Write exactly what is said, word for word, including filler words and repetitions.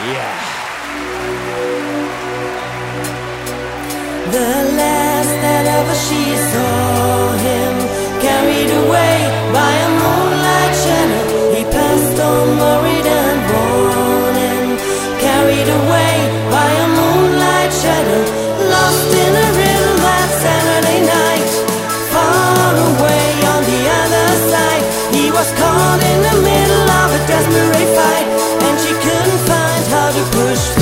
Yeah. The last that ever she saw him, carried away by a moonlight shadow, he passed on worried and warning. Carried away by a moonlight shadow, lost in a riddle that Saturday night. Far away on the other side, he was caught in the middle of a desperate fight, and she couldn't find how to push